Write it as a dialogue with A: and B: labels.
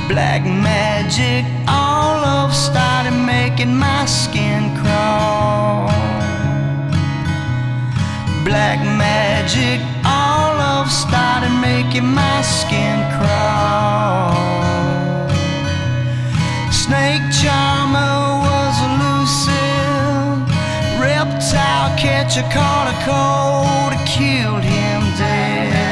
A: Black magic, all of started making my skin crawl. Black magic, all of started making my skin crawl. Snake charmer was elusive. Reptile catcher caught a cold, it killed him dead.